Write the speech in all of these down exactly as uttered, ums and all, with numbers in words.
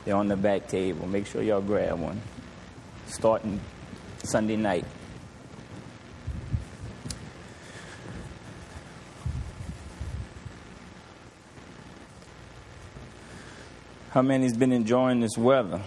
They're on the back table. Make sure y'all grab one. Starting Sunday night. How many's been enjoying this weather?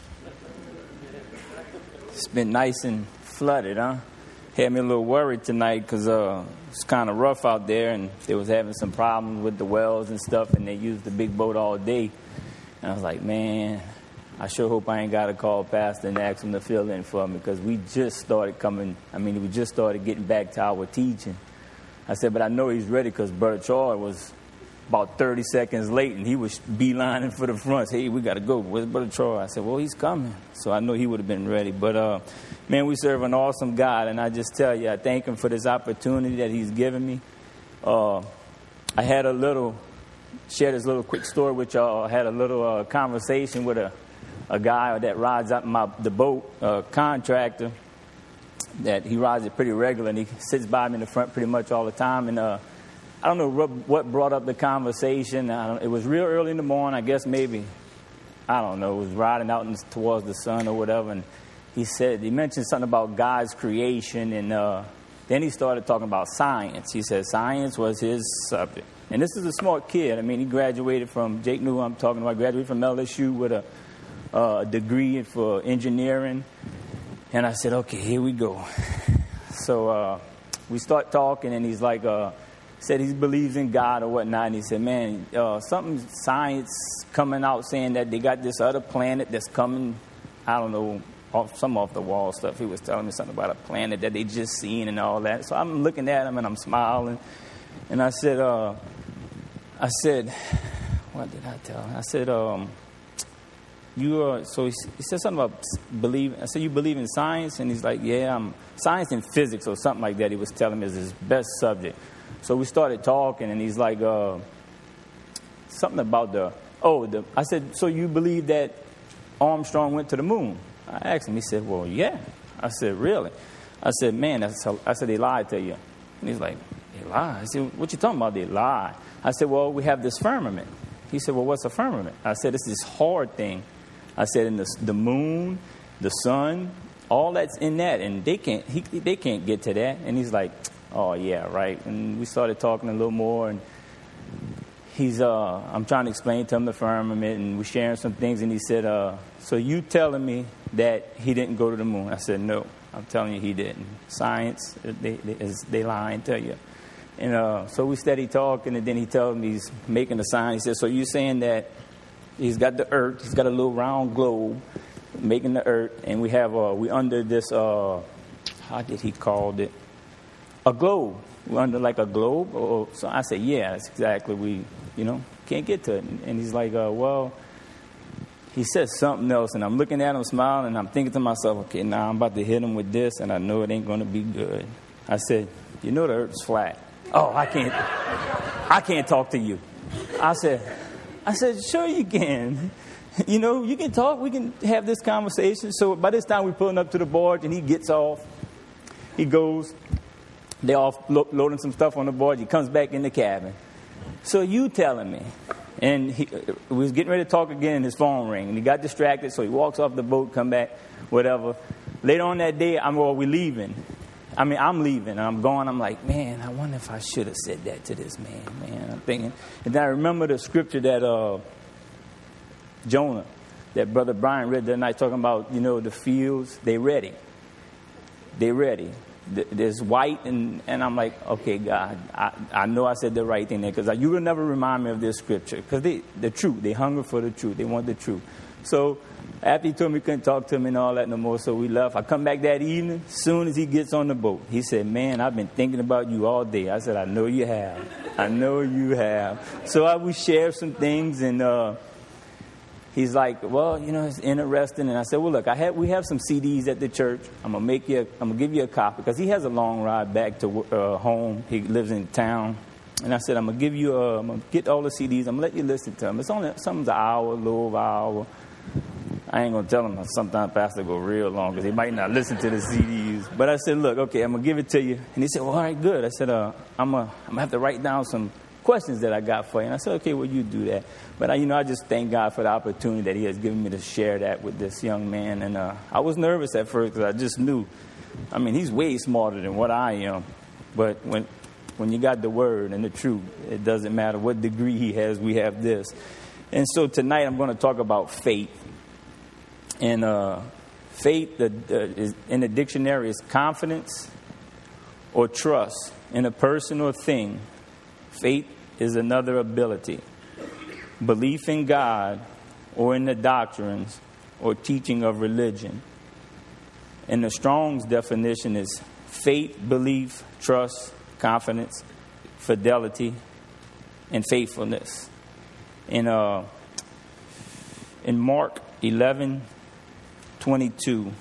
It's been nice and flooded, huh? Had me a little worried tonight because uh, it's kind of rough out there, and they was having some problems with the wells and stuff, and they used the big boat all day. And I was like, man, I sure hope I ain't got to call Pastor and ask him to fill in for me, because we just started coming. I mean, we just started getting back to our teaching. I said, but I know he's ready, because Brother Troy was about thirty seconds late, and he was beelining for the front. Hey, we got to go. Where's Brother Troy? I said, well, he's coming. So I know he would have been ready. But, uh, man, we serve an awesome God, and I just tell you, I thank him for this opportunity that he's given me. Uh, I had a little, share this little quick story with y'all. I had a little uh, conversation with a, a guy that rides out my the boat, a contractor, that he rides it pretty regular, and he sits by me in the front pretty much all the time. And uh, I don't know what brought up the conversation. I don't, it was real early in the morning. I guess maybe, I don't know, it was riding out in, towards the sun or whatever. And he said, he mentioned something about God's creation. And uh, then he started talking about science. He said science was his subject. And this is a smart kid. I mean, he graduated from, Jake knew who I'm talking about, graduated from L S U with a uh, degree for engineering. And I said, okay, here we go. So uh, we start talking, and he's like, uh, said he believes in God or whatnot, and he said, man, uh, something science coming out saying that they got this other planet that's coming, I don't know, off, some off the wall stuff. He was telling me something about a planet that they just seen and all that. So I'm looking at him, and I'm smiling, and I said, uh, I said, what did I tell him? I said, um, you are, so he, he said something about believe. I said, you believe in science? And he's like, yeah, I'm science and physics or something like that. He was telling me is his best subject. So we started talking, and he's like, uh, something about the, oh, the, I said, so you believe that Armstrong went to the moon? I asked him. He said, well, yeah. I said, really? I said, man, that's, I said, they lied to you. And he's like, they lied? I said, what you talking about, they lied? I said, well, we have this firmament. He said, well, what's a firmament? I said, it's this hard thing. I said, in the, the moon, the sun, all that's in that, and they can't, he, they can't get to that. And he's like, oh, yeah, right. And we started talking a little more, and he's, uh, I'm trying to explain to him the firmament, and we're sharing some things, and he said, uh, so you telling me that he didn't go to the moon? I said, no, I'm telling you he didn't. Science, they, they, they lying to you. And uh, so we steady talking, and then he tells me he's making a sign. He said, so you're saying that he's got the earth, he's got a little round globe, making the earth, and we have, uh, we under this, uh, how did he call it? A globe. We're under like a globe. Or, so I said, yeah, that's exactly. We, you know, can't get to it. And he's like, uh, well, he said something else. And I'm looking at him, smiling, and I'm thinking to myself, okay, now I'm about to hit him with this, and I know it ain't going to be good. I said, you know the earth's flat. Oh, I can't, I can't talk to you. I said, I said, sure you can. You know, you can talk. We can have this conversation. So by this time, we're pulling up to the barge, and he gets off. He goes. They're off lo- loading some stuff on the board. He comes back in the cabin. So you telling me. And he we was getting ready to talk again, and his phone rang. And he got distracted, so he walks off the boat, come back, whatever. Later on that day, I'm, well, we're leaving. I mean, I'm leaving, and I'm going. I'm like, man, I wonder if I should have said that to this man, man. I'm thinking. And then I remember the scripture that uh, Jonah, that Brother Brian read that night, talking about, you know, the fields, they ready. They ready. There's white, and, and I'm like, okay, God, I, I know I said the right thing there, because you will never remind me of this scripture, because they the truth, they hunger for the truth, they want the truth. So after he told me he couldn't talk to him and all that no more, so we left. I come back that evening. Soon as he gets on the boat, he said, man, I've been thinking about you all day. I said, I know you have. I know you have. So I we shared some things, and uh, he's like, well, you know, it's interesting. And I said, well, look, I have, we have some C Ds at the church. I'm gonna make you, I'm gonna give you a copy, because he has a long ride back to uh, home. He lives in town. And I said, I'm gonna give you, a, I'm gonna get all the C Ds. I'm gonna let you listen to them. It's only something's an hour, a little over an hour. I ain't gonna tell him. Sometimes pastor go real long, because he might not listen to the C Ds. But I said, look, okay, I'm gonna give it to you. And he said, well, all right, good. I said, uh, I'm gonna, I'm gonna have to write down some questions that I got for you. And I said, okay, well, you do that. But, I, you know, I just thank God for the opportunity that he has given me to share that with this young man. And uh, I was nervous at first because I just knew, I mean, he's way smarter than what I am. But when when you got the word and the truth, it doesn't matter what degree he has, we have this. And so tonight I'm going to talk about faith. And uh, faith uh, is, in the dictionary is confidence or trust in a person or thing. Faith is another ability. Belief in God or in the doctrines or teaching of religion. And the Strong's definition is faith, belief, trust, confidence, fidelity, and faithfulness. In uh, in Mark eleven twenty-two,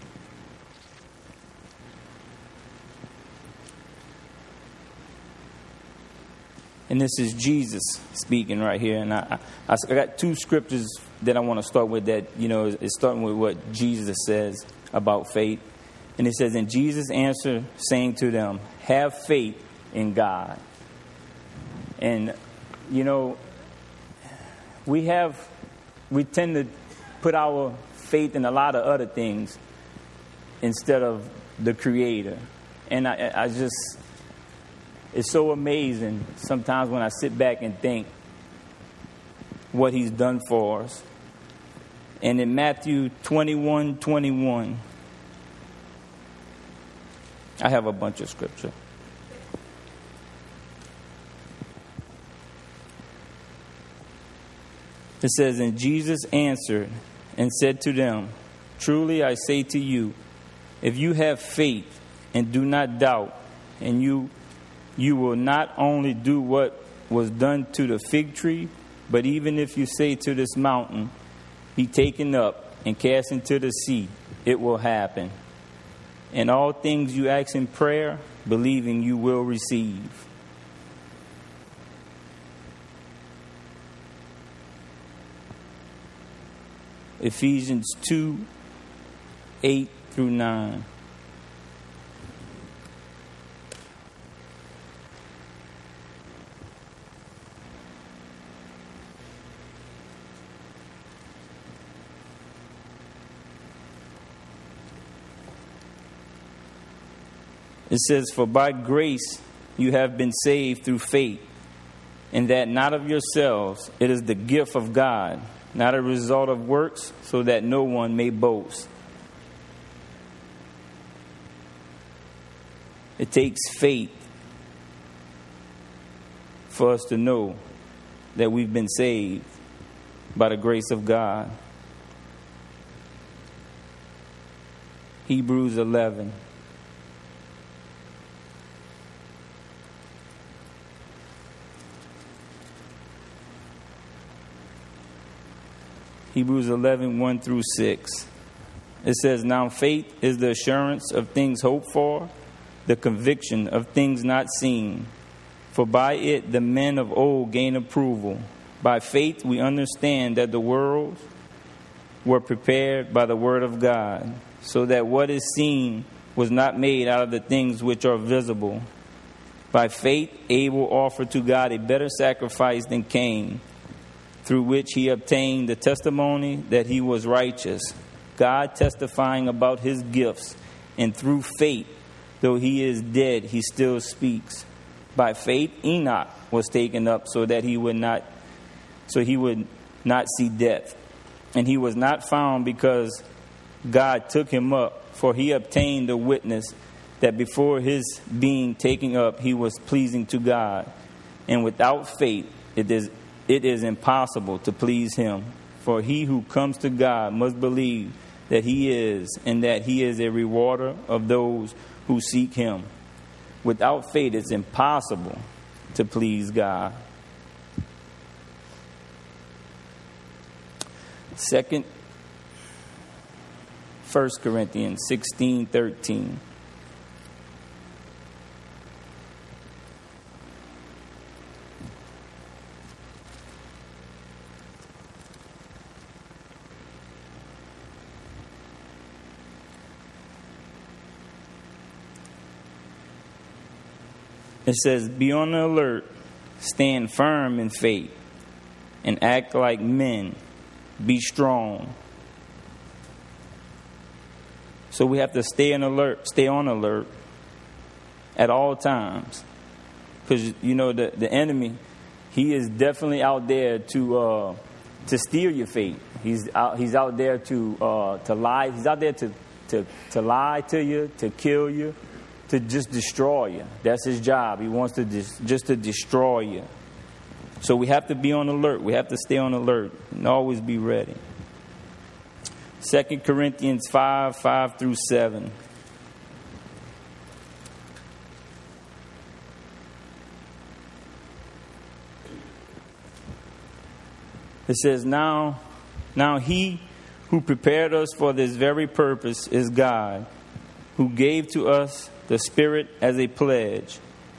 and this is Jesus speaking right here. And I, I, I got two scriptures that I want to start with that, you know, is starting with what Jesus says about faith. And it says, and Jesus answered, saying to them, have faith in God. And, you know, we have, we tend to put our faith in a lot of other things instead of the Creator. And I, I just, it's so amazing sometimes when I sit back and think what he's done for us. And in Matthew twenty-one twenty-one, I have a bunch of scripture. It says, and Jesus answered and said to them, truly I say to you, if you have faith and do not doubt, and you you will not only do what was done to the fig tree, but even if you say to this mountain, be taken up and cast into the sea, it will happen. And all things you ask in prayer, believing you will receive. Ephesians two, eight through nine. It says, for by grace you have been saved through faith, and that not of yourselves, it is the gift of God, not a result of works, so that no one may boast. It takes faith for us to know that we've been saved by the grace of God. Hebrews eleven. Hebrews eleven, one through six. It says, now faith is the assurance of things hoped for, the conviction of things not seen. For by it the men of old gained approval. By faith we understand that the worlds were prepared by the word of God, so that what is seen was not made out of the things which are visible. By faith Abel offered to God a better sacrifice than Cain, through which he obtained the testimony that he was righteous, God testifying about his gifts, and through faith, though he is dead, he still speaks. By faith Enoch was taken up so that he would not so he would not see death. And he was not found because God took him up, for he obtained a witness that before his being taken up he was pleasing to God. And without faith it is It is impossible to please him. For he who comes to God must believe that he is, and that he is a rewarder of those who seek him. Without faith, it's impossible to please God. Second, First Corinthians sixteen thirteen. It says, be on the alert, stand firm in faith, and act like men. Be strong. So we have to stay on alert, stay on alert at all times. Because, you know, the, the enemy, he is definitely out there to uh, to steal your faith. He's out, he's out there to uh, to lie. He's out there to, to, to lie to you, to kill you, to just destroy you. That's his job. He wants to just, just to destroy you. So we have to be on alert. We have to stay on alert and always be ready. Second Corinthians five, five through seven. It says, now, now he who prepared us for this very purpose is God, who gave to us the Spirit as a pledge.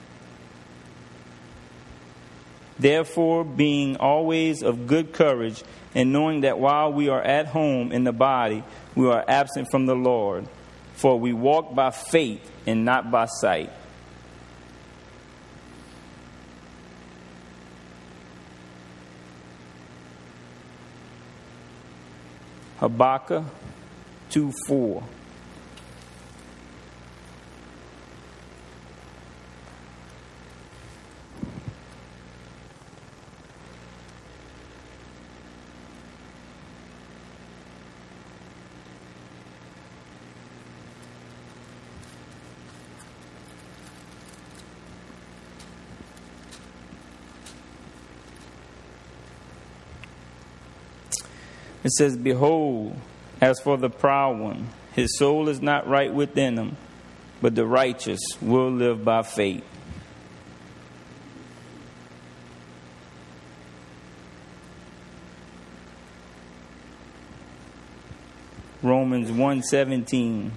Therefore, being always of good courage, and knowing that while we are at home in the body, we are absent from the Lord. For we walk by faith and not by sight. Habakkuk two four. It says, behold, as for the proud one, his soul is not right within him, but the righteous will live by faith. Romans one seventeen.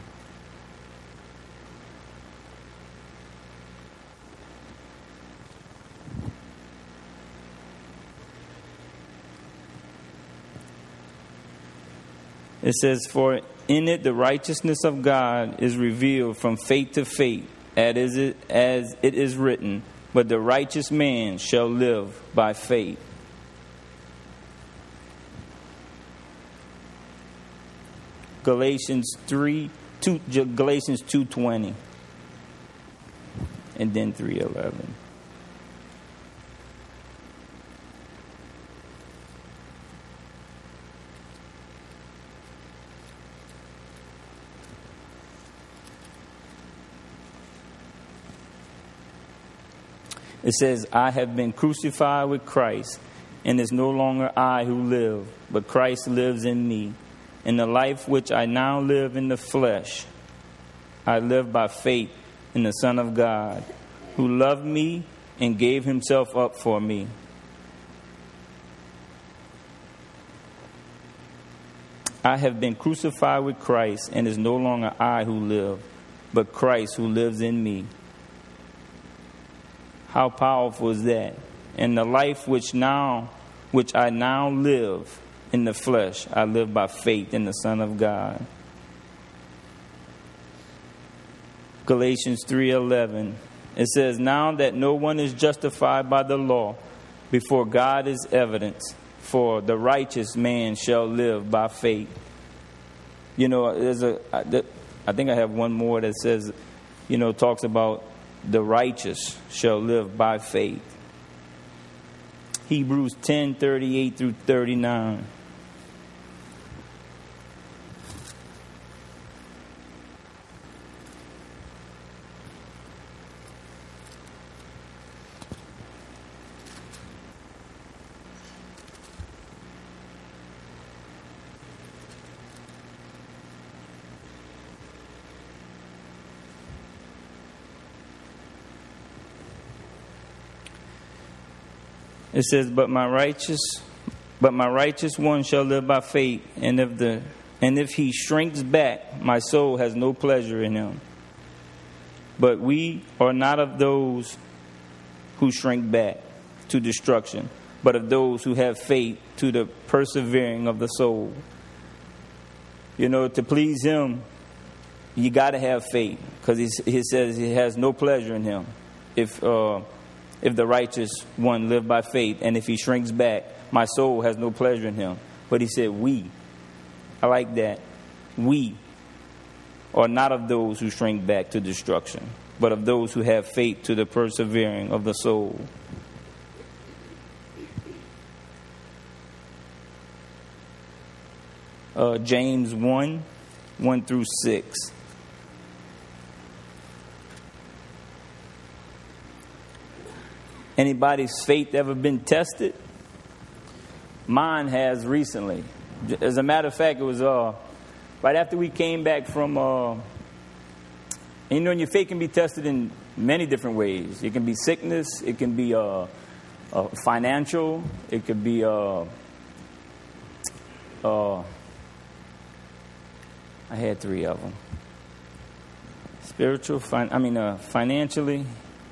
It says, for in it the righteousness of God is revealed from faith to faith, as it, as it is written, but the righteous man shall live by faith. Galatians three, two, Galatians two twenty, and then three eleven. It says, I have been crucified with Christ, and it's no longer I who live, but Christ lives in me. In the life which I now live in the flesh, I live by faith in the Son of God, who loved me and gave himself up for me. I have been crucified with Christ, and it's no longer I who live, but Christ who lives in me. How powerful is that? In the life which now, which I now live in the flesh, I live by faith in the Son of God. Galatians three eleven. It says, now that no one is justified by the law, before God is evidence, for the righteous man shall live by faith. You know, there's a, I think I have one more that says, you know, talks about the righteous shall live by faith. Hebrews ten thirty-eight through thirty-nine. It says, but my righteous but my righteous one shall live by faith, and if the and if he shrinks back, my soul has no pleasure in him. But we are not of those who shrink back to destruction, but of those who have faith to the persevering of the soul. You know, to please him, you got to have faith, because he, he says he has no pleasure in him. If uh, if the righteous one live by faith, and if he shrinks back, my soul has no pleasure in him. But he said, we. I like that. We are not of those who shrink back to destruction, but of those who have faith to the persevering of the soul. Uh, James one, one through six. Anybody's faith ever been tested? Mine has recently. As a matter of fact, it was uh, right after we came back from, uh, you know, your faith can be tested in many different ways. It can be sickness. It can be uh, uh, financial. It could be uh, uh, I had three of them. Spiritual, fin- I mean, uh, financially.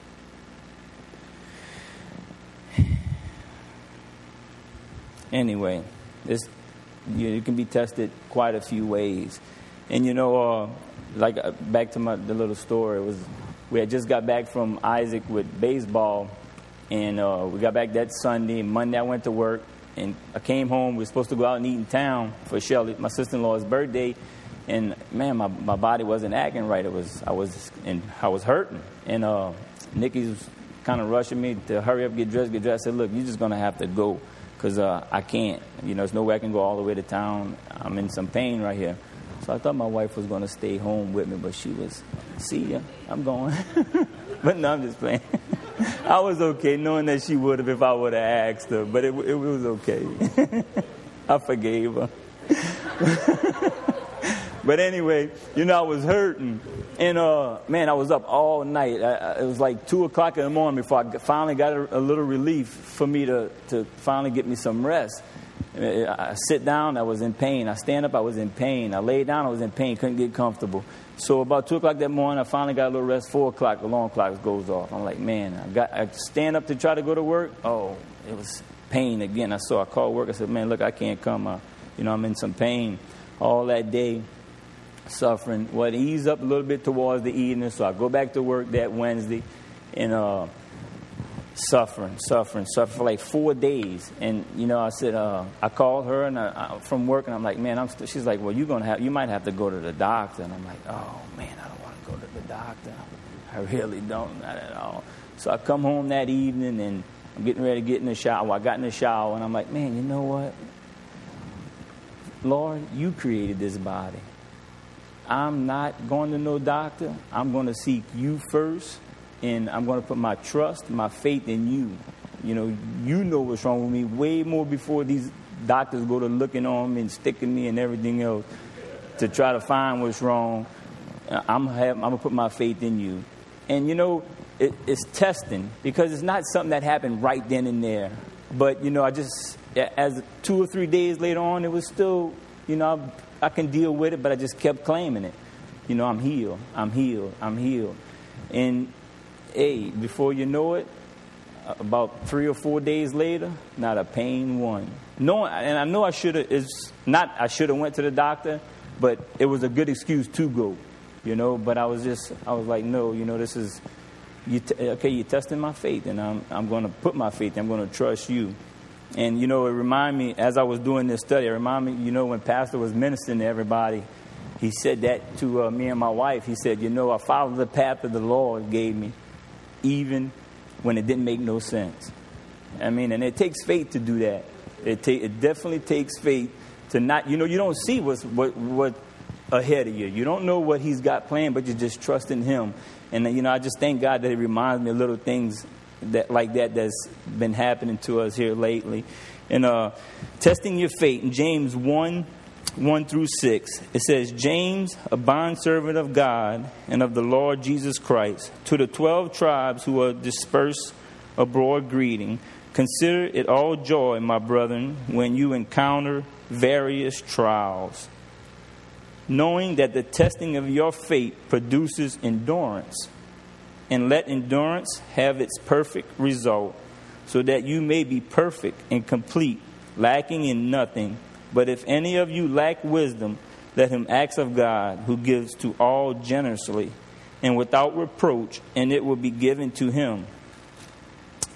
Anyway, this you, you can be tested quite a few ways. And, you know, uh, like uh, back to my the little story, it was we had just got back from Isaac with baseball, and uh, we got back that Sunday. Monday I went to work, and I came home. We were supposed to go out and eat in town for Shelly, my sister-in-law's birthday. And man, my, my body wasn't acting right. It was I was and I was hurting. And uh, Nikki was kind of rushing me to hurry up, get dressed, get dressed. I said, "Look, you're just gonna have to go, because uh, I can't. You know, there's no way I can go all the way to town. I'm in some pain right here." So I thought my wife was gonna stay home with me, but she was, "See ya, I'm going." But no, I'm just playing. I was okay, knowing that she would have if I would have asked her. But it, it was okay. I forgave her. But anyway, you know, I was hurting. And, uh, man, I was up all night. I, I, it was like two o'clock in the morning before I finally got a, a little relief for me to, to finally get me some rest. I, I sit down, I was in pain. I stand up, I was in pain. I lay down, I was in pain, couldn't get comfortable. So about two o'clock that morning, I finally got a little rest. four o'clock, the alarm clock goes off. I'm like, man, I got I stand up to try to go to work. Oh, it was pain again. I saw, I called work. I said, man, look, I can't come. I, you know, I'm in some pain all that day. Suffering. Well, it eased up a little bit towards the evening, so I go back to work that Wednesday, and uh, suffering, suffering, suffering for like four days. And you know, I said, uh, I called her and I, I, from work, and I'm like, man, I'm. St-. She's like, well, you're gonna have, you might have to go to the doctor. And I'm like, oh man, I don't want to go to the doctor. I really don't, not at all. So I come home that evening, and I'm getting ready to get in the shower. Well, I got in the shower, and I'm like, man, you know what, Lord, you created this body. I'm not going to no doctor. I'm going to seek you first, and I'm going to put my trust, my faith in you. You know, you know what's wrong with me way more before these doctors go to looking on me and sticking me and everything else to try to find what's wrong. I'm, have, I'm going to put my faith in you. And, you know, it, it's testing, because it's not something that happened right then and there. But, you know, I just, as two or three days later on, it was still, you know, I, I can deal with it, but I just kept claiming it. You know, I'm healed, I'm healed, I'm healed. And, hey, before you know it, about three or four days later, not a pain one. No, and I know I should have, it's not I should have went to the doctor, but it was a good excuse to go, you know. But I was just, I was like, no, you know, this is, you t- okay, you're testing my faith, and I'm I'm going to put my faith, I'm going to trust you. And, you know, it reminded me, as I was doing this study, it reminded me, you know, when Pastor was ministering to everybody, he said that to uh, me and my wife. He said, you know, I followed the path that the Lord gave me, even when it didn't make no sense. I mean, and it takes faith to do that. It, ta- it definitely takes faith to not, you know, you don't see what's what, what ahead of you. You don't know what he's got planned, but you just trust in him. And, you know, I just thank God that it reminds me of little things that like that that's been happening to us here lately. And uh, testing your faith in James one, one through six, it says, James, a bondservant of God and of the Lord Jesus Christ, to the twelve tribes who are dispersed abroad greeting, consider it all joy, my brethren, when you encounter various trials, knowing that the testing of your faith produces endurance. And let endurance have its perfect result, so that you may be perfect and complete, lacking in nothing. But if any of you lack wisdom, let him ask of God, who gives to all generously and without reproach, and it will be given to him.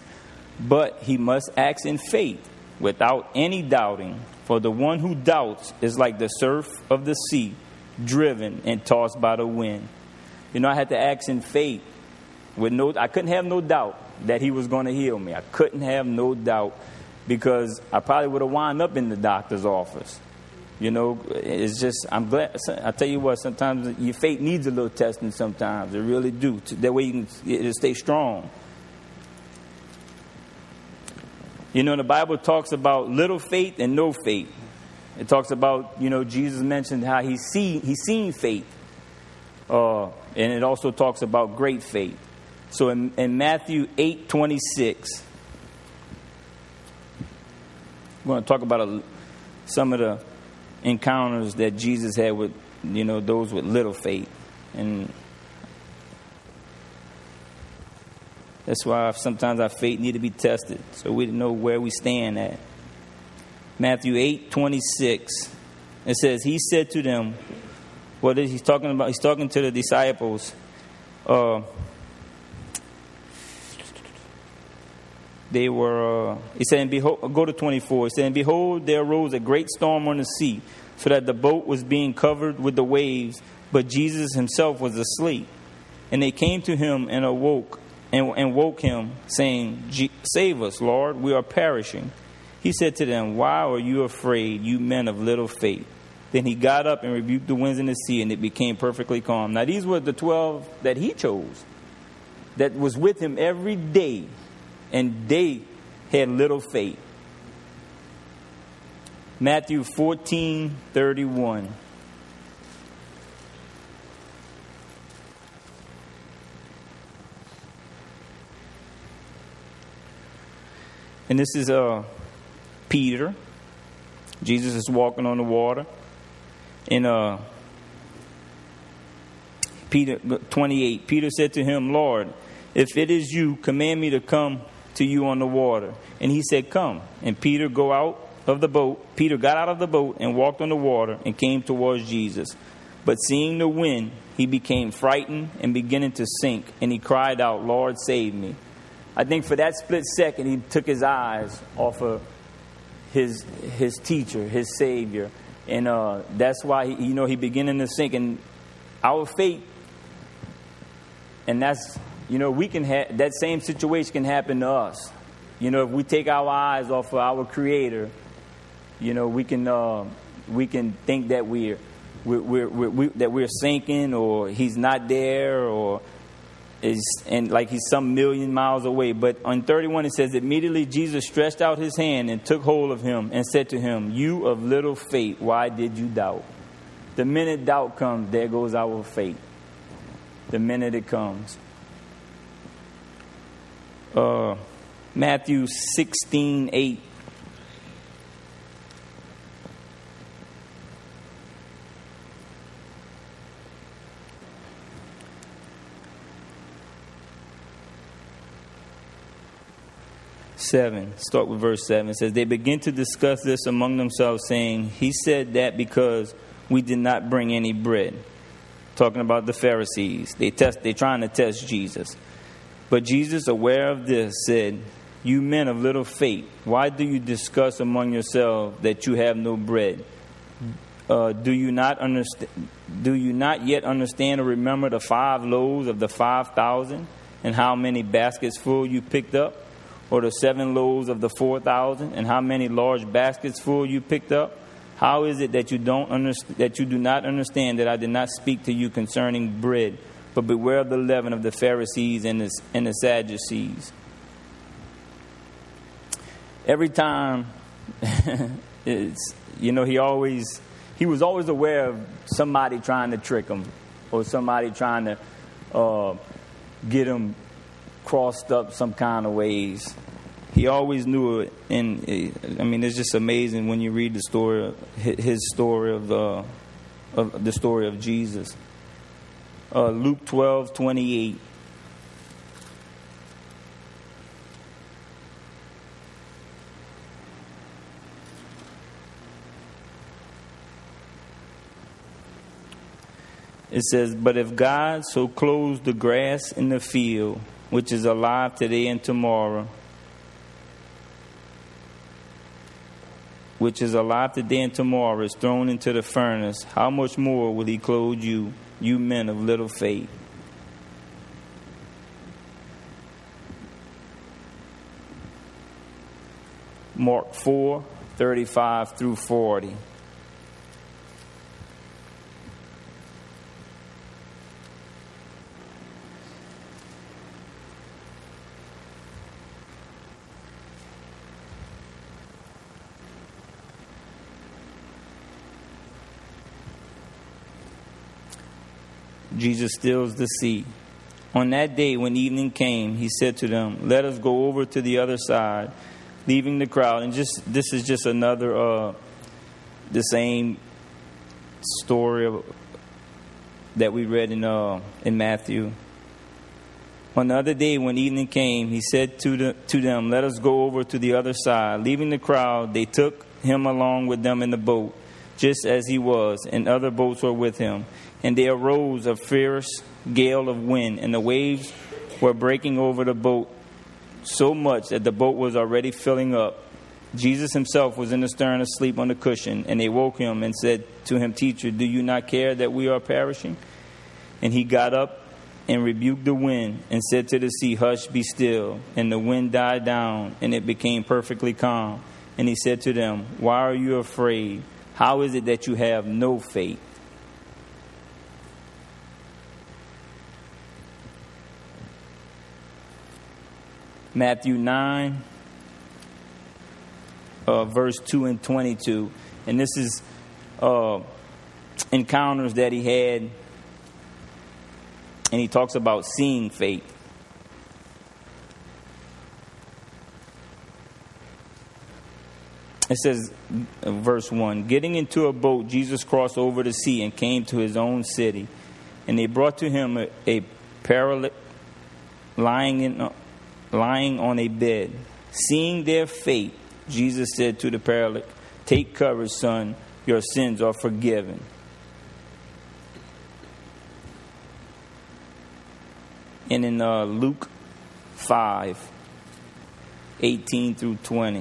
But he must act in faith, without any doubting. For the one who doubts is like the surf of the sea, driven and tossed by the wind. You know, I had to act in faith. With no, I couldn't have no doubt that he was going to heal me. I couldn't have no doubt, because I probably would have wound up in the doctor's office. You know, it's just, I'm glad. I tell you what, sometimes your faith needs a little testing sometimes. It really do. That way you can it'll stay strong. You know, the Bible talks about little faith and no faith. It talks about, you know, Jesus mentioned how he see, he's seen faith. Uh, and it also talks about great faith. So in, in Matthew eight twenty-six, we're going to talk about a, some of the encounters that Jesus had with, you know, those with little faith. And that's why sometimes our faith need to be tested, so we know where we stand at. Matthew eight twenty-six, it says, he said to them, what is he talking about? He's talking to the disciples. Uh, they were, uh, he said, and behold, go to twenty-four. He said, and behold, there arose a great storm on the sea, so that the boat was being covered with the waves, but Jesus himself was asleep. And they came to him and awoke, and, and woke him, saying, save us, Lord, we are perishing. He said to them, why are you afraid, you men of little faith? Then he got up and rebuked the winds and the sea, and it became perfectly calm. Now these were the twelve that he chose, that was with him every day, and they had little faith. Matthew fourteen thirty-one. And this is uh, Peter. Jesus is walking on the water. And uh, Peter twenty-eight. Peter said to him, Lord, if it is you, command me to come to you on the water. And he said, come. And Peter go out of the boat. Peter got out of the boat and walked on the water and came towards Jesus. But seeing the wind, he became frightened and beginning to sink. And he cried out, Lord, save me. I think for that split second, he took his eyes off of his his teacher, his Savior. And uh, that's why, he, you know, he beginning to sink. And our faith, and that's, you know, we can have, that same situation can happen to us. You know, if we take our eyes off of our Creator, you know, we can uh, we can think that we're, we're, we're, we're we, that we're sinking, or he's not there, or is and like he's some million miles away. But on thirty-one it says, immediately Jesus stretched out his hand and took hold of him and said to him, you of little faith, why did you doubt? The minute doubt comes, there goes our faith. The minute it comes. Uh, Matthew sixteen eight. seven. Start with verse seven. It says, they begin to discuss this among themselves, saying, he said that because we did not bring any bread. Talking about the Pharisees. They test, they're trying to test Jesus. But Jesus, aware of this, said, you men of little faith, why do you discuss among yourselves that you have no bread? Uh, do you not understand? Do you not yet understand or remember the five loaves of the five thousand, and how many baskets full you picked up? Or the seven loaves of the four thousand, and how many large baskets full you picked up? How is it that you don't understand, that you do not understand that I did not speak to you concerning bread, but beware of the leaven of the Pharisees and the, and the Sadducees? Every time, it's, you know, he always, he was always aware of somebody trying to trick him, or somebody trying to uh, get him crossed up some kind of ways. He always knew it. And I mean, it's just amazing when you read the story, his story of the, of the story of Jesus. Uh, Luke twelve twenty-eight. It says, but if God so clothes the grass in the field, which is alive today and tomorrow, which is alive today and tomorrow, is thrown into the furnace, how much more will he clothe you, you men of little faith? Mark four, thirty-five through forty. Jesus stills the sea. On that day, when evening came, he said to them, "Let us go over to the other side," leaving the crowd. And just this is just another, uh, the same story of, that we read in uh, in Matthew. On the other day, when evening came, he said to the, to them, "Let us go over to the other side." Leaving the crowd, they took him along with them in the boat, just as he was, and other boats were with him. And there arose a fierce gale of wind, and the waves were breaking over the boat so much that the boat was already filling up. Jesus himself was in the stern asleep on the cushion, and they woke him and said to him, "Teacher, do you not care that we are perishing?" And he got up and rebuked the wind and said to the sea, "Hush, be still." And the wind died down, and it became perfectly calm. And he said to them, "Why are you afraid? How is it that you have no faith?" Matthew nine, uh, verse two and twenty-two. And this is uh, encounters that he had. And he talks about seeing faith. It says, uh, verse one, "Getting into a boat, Jesus crossed over the sea and came to his own city. And they brought to him a, a paralytic lying in... Uh, lying on a bed. Seeing their fate, Jesus said to the paralytic, 'Take courage, son, your sins are forgiven.'" And in uh, Luke five, eighteen through twenty.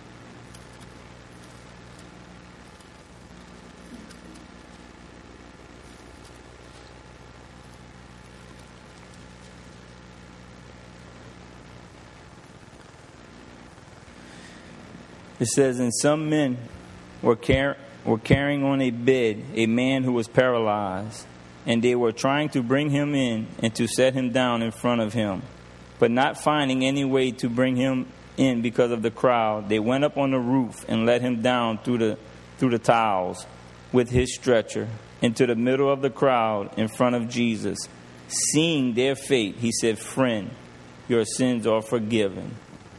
It says, "And some men were, car- were carrying on a bed a man who was paralyzed, and they were trying to bring him in and to set him down in front of him. But not finding any way to bring him in because of the crowd, they went up on the roof and let him down through the through the tiles with his stretcher into the middle of the crowd in front of Jesus. Seeing their fate, he said, 'Friend, your sins are forgiven.'"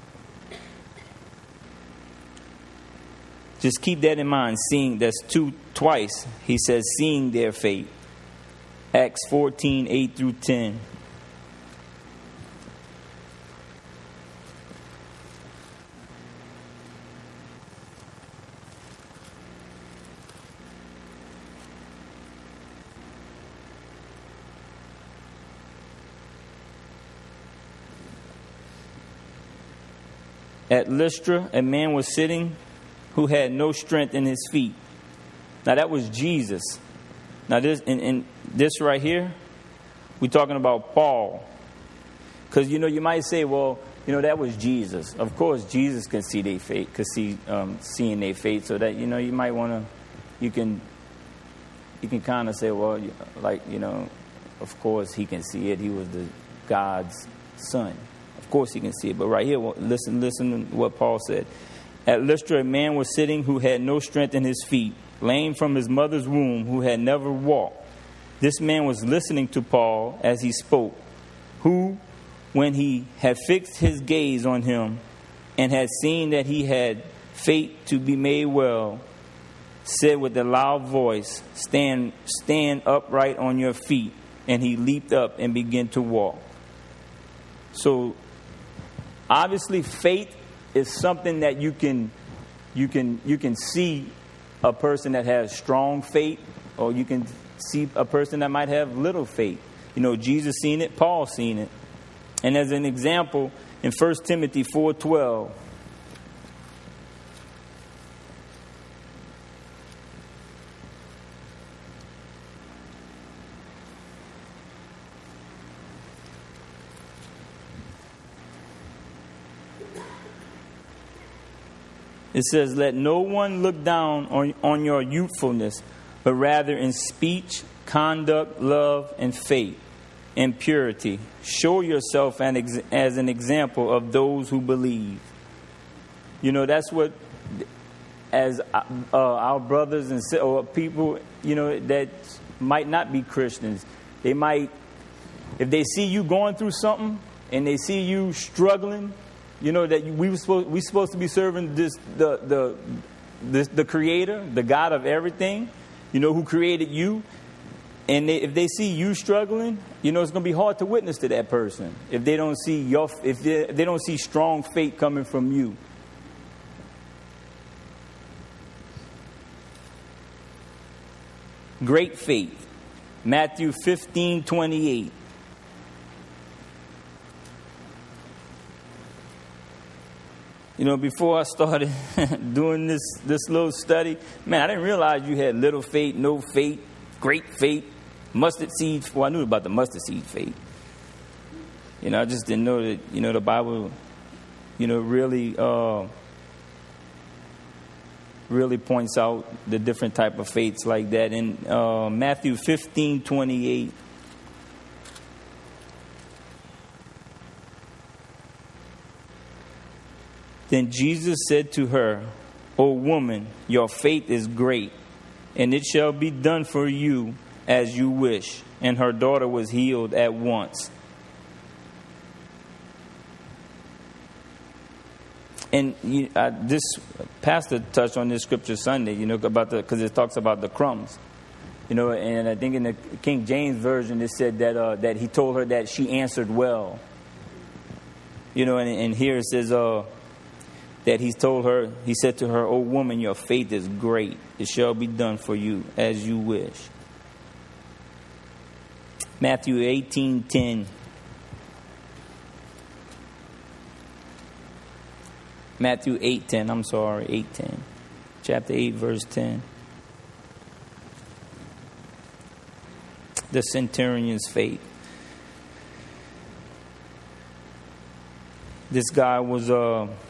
Just keep that in mind. Seeing, that's two, twice. He says, seeing their fate. Acts fourteen, eight through ten. At Lystra, a man was sitting who had no strength in his feet. Now that was Jesus. Now this, in, in this right here, we're talking about Paul. Because, you know, you might say, well, you know, that was Jesus. Of course, Jesus can see their fate, could see, um, seeing their fate. So that, you know, you might want to, you can, you can kind of say, well, like, you know, of course he can see it. He was the God's son. Of course he can see it. But right here, listen, listen to what Paul said. At Lystra, a man was sitting who had no strength in his feet, lame from his mother's womb, who had never walked. This man was listening to Paul as he spoke, who, when he had fixed his gaze on him and had seen that he had fate to be made well, said with a loud voice, stand, stand upright on your feet. And he leaped up and began to walk. So, obviously, faith is something that you can, you can, you can see a person that has strong faith, or you can see a person that might have little faith. You know, Jesus seen it, Paul seen it. And as an example, in First Timothy four twelve, It says, let no one look down on, on your youthfulness, but rather in speech, conduct, love, and faith, and purity. Show yourself an ex- as an example of those who believe. You know, that's what, as uh, our brothers and or people, you know, that might not be Christians, they might, if they see you going through something and they see you struggling, you know, that we were supposed we supposed to be serving this the the this, the Creator, the God of everything, you know, who created you. And they, if they see you struggling, you know, it's going to be hard to witness to that person if they don't see your if they, if they don't see strong faith coming from you. Great faith. Matthew fifteen twenty-eight. You know, before I started doing this this little study, man, I didn't realize you had little faith, no faith, great faith, mustard seed. Well, I knew about the mustard seed faith. You know, I just didn't know that, you know, the Bible, you know, really, uh, really points out the different type of faiths like that. In uh, Matthew fifteen twenty-eight. Then Jesus said to her, O woman, your faith is great, and it shall be done for you as you wish. And her daughter was healed at once. And you, uh, this pastor touched on this scripture Sunday, you know, about the because it talks about the crumbs, you know, and I think in the King James version it said that uh, that he told her that she answered well, you know, and, and here it says uh, that he told her, he said to her, "O woman, your faith is great; it shall be done for you as you wish." Matthew eighteen ten. Matthew eight ten, I'm sorry, eight ten. Chapter eight, verse ten. The centurion's faith. This guy was, uh, I'm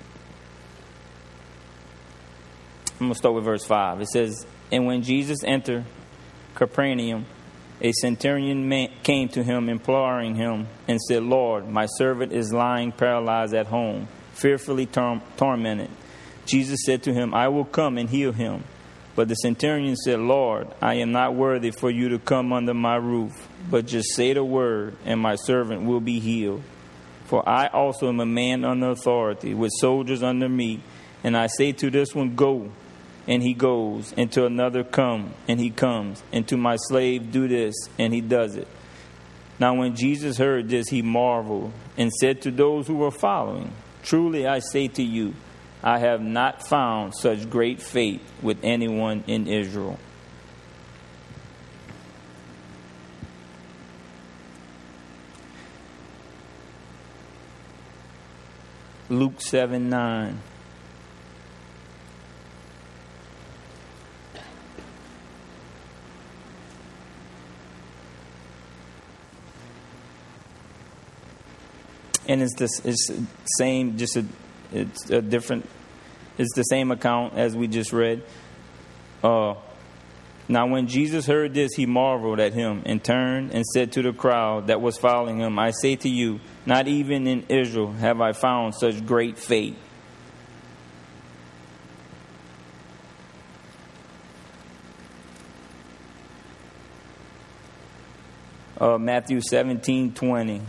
going to start with verse five. It says, and when Jesus entered Capernaum, a centurion man came to him, imploring him, and said, Lord, my servant is lying paralyzed at home, fearfully tor- tormented. Jesus said to him, I will come and heal him. But the centurion said, Lord, I am not worthy for you to come under my roof, but just say the word, and my servant will be healed. For I also am a man under authority, with soldiers under me, and I say to this one, go, and he goes, and to another, come, and he comes, and to my slave, do this, and he does it. Now when Jesus heard this, he marveled, and said to those who were following, truly I say to you, I have not found such great faith with anyone in Israel. Luke seven nine. And it's this, it's same, just a, it's a different, it's the same account as we just read. Uh, now when Jesus heard this, he marveled at him and turned and said to the crowd that was following him, I say to you, not even in Israel have I found such great faith. Uh, Matthew seventeen twenty.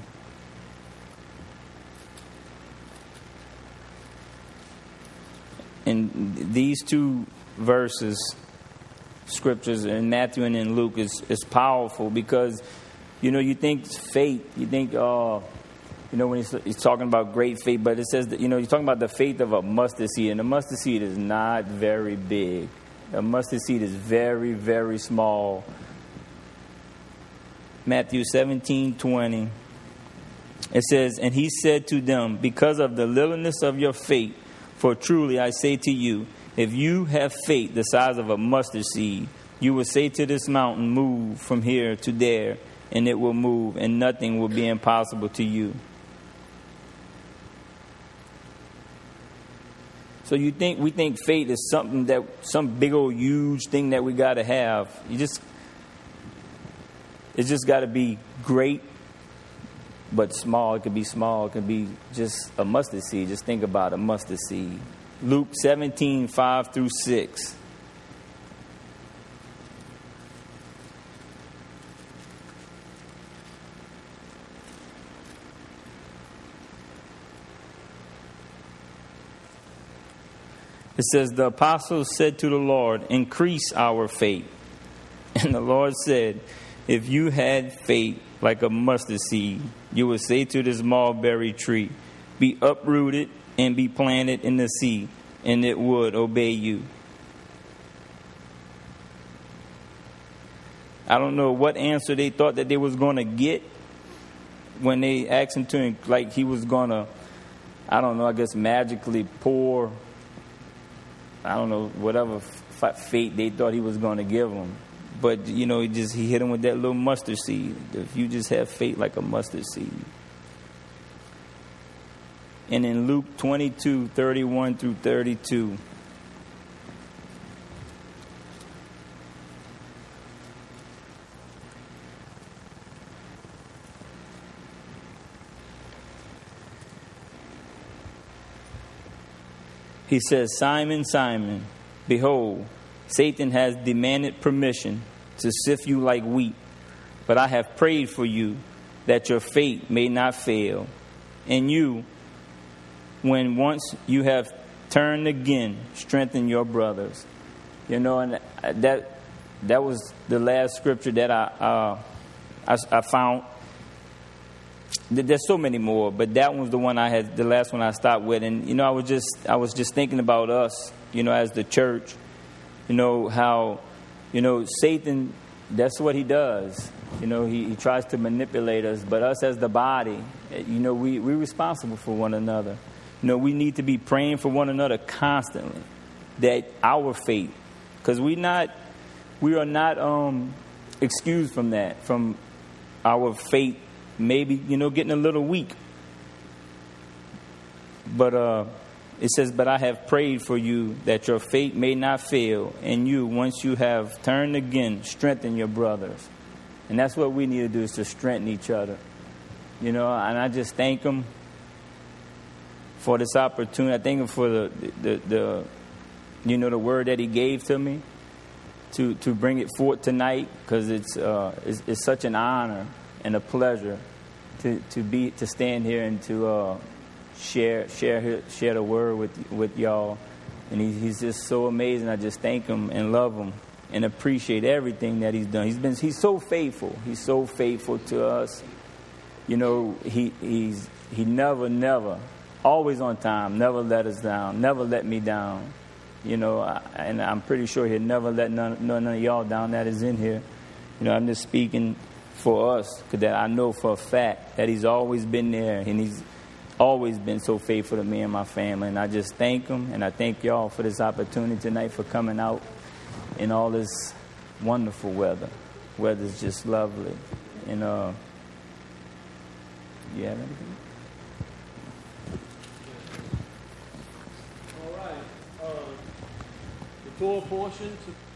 And these two verses, scriptures in Matthew and in Luke, is, is powerful because, you know, you think faith, you think, uh, you know, when he's, he's talking about great faith, but it says that, you know, you're talking about the faith of a mustard seed, and the mustard seed is not very big. A mustard seed is very, very small. Matthew seventeen twenty. It says, and he said to them, because of the littleness of your faith, for truly I say to you, if you have faith the size of a mustard seed, you will say to this mountain, move from here to there, and it will move, and nothing will be impossible to you. So you think we think faith is something that some big old huge thing that we got to have. You just it's just got to be great, but small. It could be small. It could be just a mustard seed. Just think about a mustard seed. Luke seventeen, five through six. It says, the apostles said to the Lord, increase our faith. And the Lord said, if you had faith like a mustard seed, you would say to this mulberry tree, be uprooted and be planted in the sea, and it would obey you. I don't know what answer they thought that they was going to get when they asked him to, like he was going to, I don't know, I guess magically pour, I don't know, whatever f- fate they thought he was going to give them. But, you know, he just he hit him with that little mustard seed. If you just have faith like a mustard seed. And in Luke twenty-two, thirty-one through thirty-two. He says, Simon, Simon, behold, Satan has demanded permission to sift you like wheat, but I have prayed for you that your faith may not fail. And you, when once you have turned again, strengthen your brothers. You know, and that that was the last scripture that I uh, I, I found. There's so many more, but that one was the one I had, the last one I stopped with. And, you know, I was just, I was just thinking about us, you know, as the church, you know, how, you know, Satan, that's what he does. You know, he, he tries to manipulate us, but us as the body, you know, we, we're responsible for one another. You know, we need to be praying for one another constantly, that our faith, because we not, we are not um, excused from that, from our faith. Maybe, you know, getting a little weak. But uh, it says, but I have prayed for you that your faith may not fail. And you, once you have turned again, strengthen your brothers. And that's what we need to do, is to strengthen each other. You know, and I just thank him for this opportunity. I thank him for the, the, the you know, the word that he gave to me to, to bring it forth tonight. Because it's, uh, it's, it's such an honor and a pleasure to, to be to stand here and to uh, share share share the word with with y'all, and he, he's just so amazing. I just thank him and love him and appreciate everything that he's done. He's been he's so faithful. He's so faithful to us. You know, he he's he never never always on time. Never let us down. Never let me down. You know, I, and I'm pretty sure he'll never let none, none of y'all down that is in here. You know, I'm just speaking for us, because that I know for a fact that he's always been there, and he's always been so faithful to me and my family. And I just thank him, and I thank y'all for this opportunity tonight, for coming out in all this wonderful weather. Weather's just lovely. And uh, you have anything? All right. Uh, the Torah portion. To